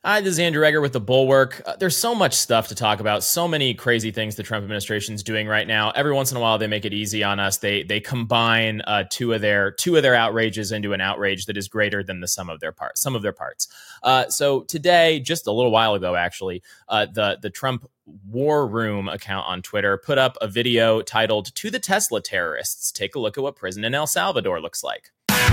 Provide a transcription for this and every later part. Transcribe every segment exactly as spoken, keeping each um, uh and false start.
Hi, this is Andrew Egger with The Bulwark. Uh, there's so much stuff to talk about, so many crazy things the Trump administration is doing right now. Every once in a while, they make it easy on us. They they combine uh, two of their two of their outrages into an outrage that is greater than the sum of their parts. Some of their parts. Uh, so today, just a little while ago, actually, uh, the the Trump War Room account on Twitter put up a video titled "To the Tesla Terrorists." Take a look at what prison in El Salvador looks like.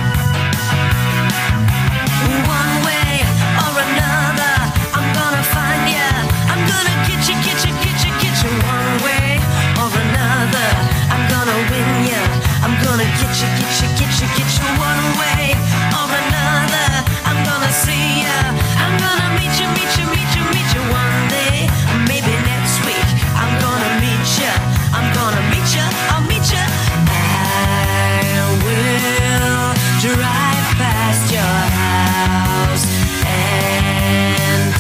One way or another, I'm gonna find ya. I'm gonna get you, get you, get you, get you. One way or another, I'm gonna win ya. I'm gonna get you, get you, get you, get you. One way or another, I'm gonna see ya. I'm gonna meet you, meet you, meet you, meet you. One day, maybe next week, I'm gonna meet ya. I'm gonna meet ya, I'll meet ya. I will drive past your house and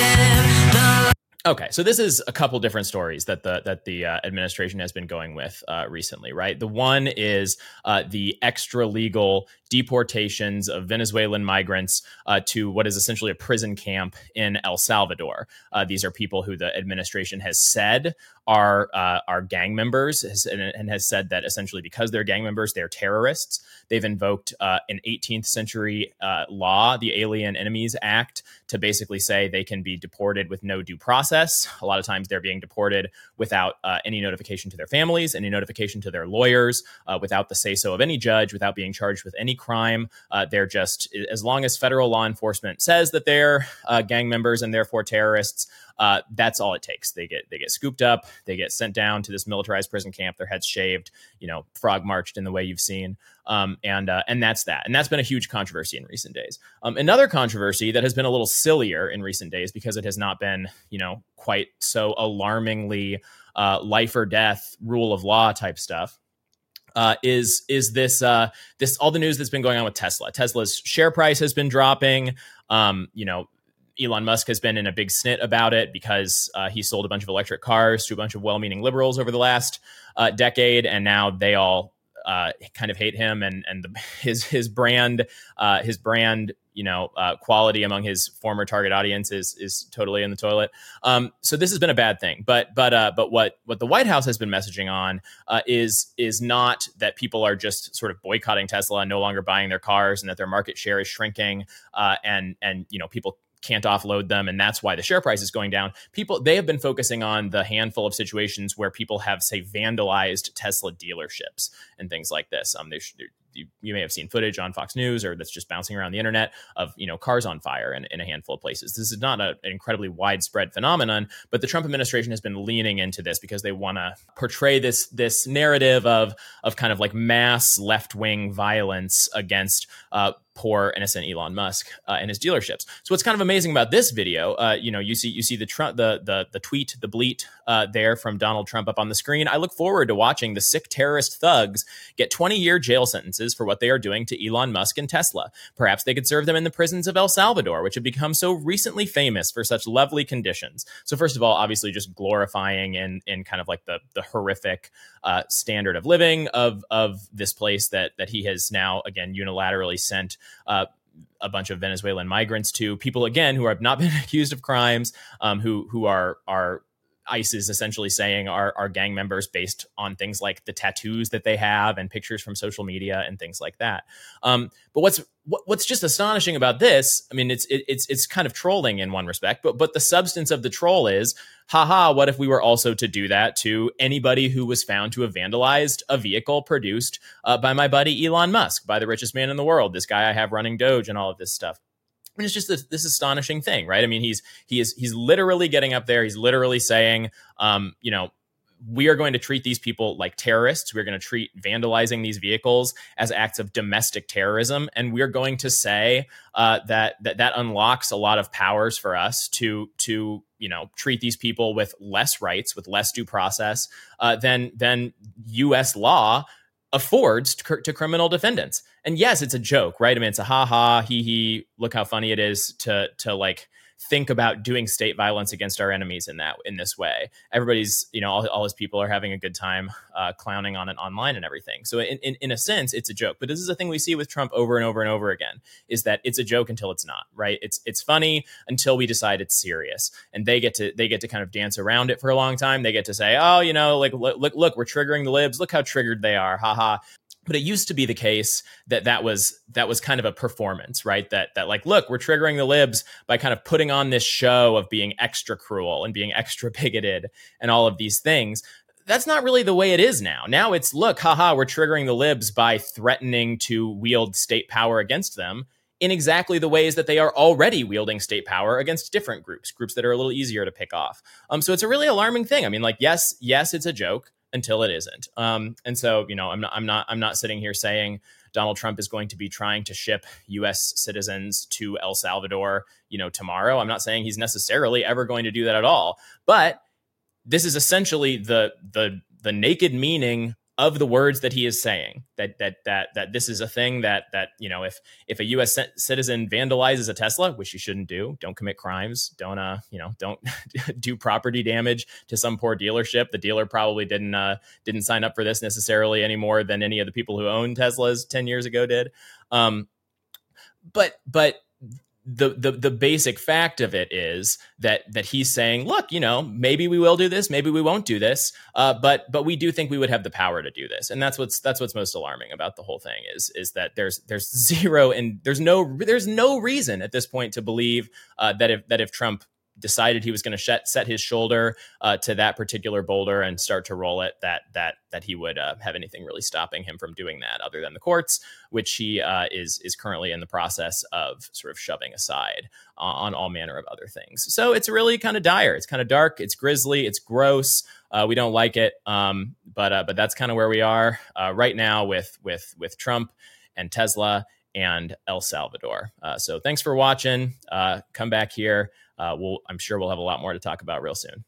if the Okay, so this is a couple different stories that the that the uh, administration has been going with uh, recently, right? The one is uh, the extra legal deportations of Venezuelan migrants uh, to what is essentially a prison camp in El Salvador. Uh, these are people who the administration has said are uh, are gang members has, and, and has said that essentially because they're gang members, they're terrorists. They've invoked uh, an eighteenth century uh, law, the Alien Enemies Act, to basically say they can be deported with no due process. A lot of times they're being deported without uh, any notification to their families, any notification to their lawyers, uh, without the say-so of any judge, without being charged with any crime. Uh, they're just, as long as federal law enforcement says that they're uh, gang members and therefore terrorists, uh, that's all it takes. They get they get scooped up, they get sent down to this militarized prison camp, their heads shaved, you know, frog marched in the way you've seen. Um, and uh, and that's that. And that's been a huge controversy in recent days. Um, another controversy that has been a little sillier in recent days because it has not been, you know, quite so alarmingly uh, life or death, rule of law type stuff. Uh, is is this uh, this all the news that's been going on with Tesla? Tesla's share price has been dropping. Um, you know, Elon Musk has been in a big snit about it because uh, he sold a bunch of electric cars to a bunch of well-meaning liberals over the last uh, decade, and now they all uh, kind of hate him and and the, his his brand uh, his brand. you know, uh, quality among his former target audience is is totally in the toilet. Um, so this has been a bad thing. But but uh, but what what the White House has been messaging on uh, is is not that people are just sort of boycotting Tesla and no longer buying their cars and that their market share is shrinking uh, and and you know people can't offload them and that's why the share price is going down. People they have been focusing on the handful of situations where people have, say, vandalized Tesla dealerships and things like this. Um, they should. You, you may have seen footage on Fox News or that's just bouncing around the internet of, you know, cars on fire in, in a handful of places. This is not a, an incredibly widespread phenomenon, but the Trump administration has been leaning into this because they want to portray this this narrative of of kind of like mass left-wing violence against uh, poor innocent Elon Musk uh, and his dealerships. So what's kind of amazing about this video, uh, you know, you see you see the Trump the the the tweet, the bleat uh, there from Donald Trump up on the screen. I look forward to watching the sick terrorist thugs get twenty-year jail sentences for what they are doing to Elon Musk and Tesla. Perhaps they could serve them in the prisons of El Salvador, which have become so recently famous for such lovely conditions. So first of all, obviously just glorifying in in kind of like the the horrific uh, standard of living of of this place that that he has now again unilaterally sent uh, a bunch of Venezuelan migrants to, people again who have not been accused of crimes, um, who who are are ICE is essentially saying are, are gang members based on things like the tattoos that they have and pictures from social media and things like that. Um, but what's what, what's just astonishing about this, I mean, it's it, it's it's kind of trolling in one respect, but but the substance of the troll is, haha, what if we were also to do that to anybody who was found to have vandalized a vehicle produced uh, by my buddy Elon Musk, by the richest man in the world, this guy I have running Doge and all of this stuff. And it's just this, this astonishing thing, right? I mean, he's he is he's literally getting up there. He's literally saying, um, you know, we are going to treat these people like terrorists. We're going to treat vandalizing these vehicles as acts of domestic terrorism, and we're going to say uh, that that that unlocks a lot of powers for us to to you know treat these people with less rights, with less due process uh, than than U S law affords to, to criminal defendants. And yes, it's a joke, right? I mean, it's a ha ha, he he, look how funny it is to to like think about doing state violence against our enemies in that in this way. Everybody's, you know, all, all his people are having a good time uh, clowning on it online and everything. So in, in, in a sense, it's a joke. But this is a thing we see with Trump over and over and over again, is that it's a joke until it's not, right? It's it's funny until we decide it's serious. And they get to they get to kind of dance around it for a long time. They get to say, oh, you know, like, look, look, look we're triggering the libs. Look how triggered they are. Ha ha. But it used to be the case that that was that was kind of a performance, right? That that like, look, we're triggering the libs by kind of putting on this show of being extra cruel and being extra bigoted and all of these things. That's not really the way it is now. Now it's, look, haha, we're triggering the libs by threatening to wield state power against them in exactly the ways that they are already wielding state power against different groups, groups that are a little easier to pick off. Um, so it's a really alarming thing. I mean, like, yes, yes, it's a joke until it isn't. Um, and so, you know, I'm not, I'm not, I'm not sitting here saying Donald Trump is going to be trying to ship U S citizens to El Salvador, you know, tomorrow. I'm not saying he's necessarily ever going to do that at all. But this is essentially the the the naked meaning of the words that he is saying, that that that that this is a thing that that, you know, if if a U S citizen vandalizes a Tesla, which you shouldn't do, don't commit crimes, don't uh you know don't do property damage to some poor dealership. The dealer probably didn't uh didn't sign up for this necessarily any more than any of the people who owned Teslas ten years ago did. Um, but but. The, the the basic fact of it is that that he's saying, look, you know, maybe we will do this, maybe we won't do this, uh, but but we do think we would have the power to do this, and that's what's that's what's most alarming about the whole thing is is that there's there's zero and there's no there's no reason at this point to believe uh, that if that if Trump decided he was going to sh- set his shoulder uh, to that particular boulder and start to roll it, that that that he would uh, have anything really stopping him from doing that, other than the courts, which he uh, is is currently in the process of sort of shoving aside uh, on all manner of other things. So it's really kind of dire. It's kind of dark. It's grisly. It's gross. Uh, we don't like it, um, but uh, but that's kind of where we are uh, right now with with with Trump and Tesla and El Salvador. Uh, so thanks for watching. Uh, come back here. Uh, we'll, I'm sure we'll have a lot more to talk about real soon.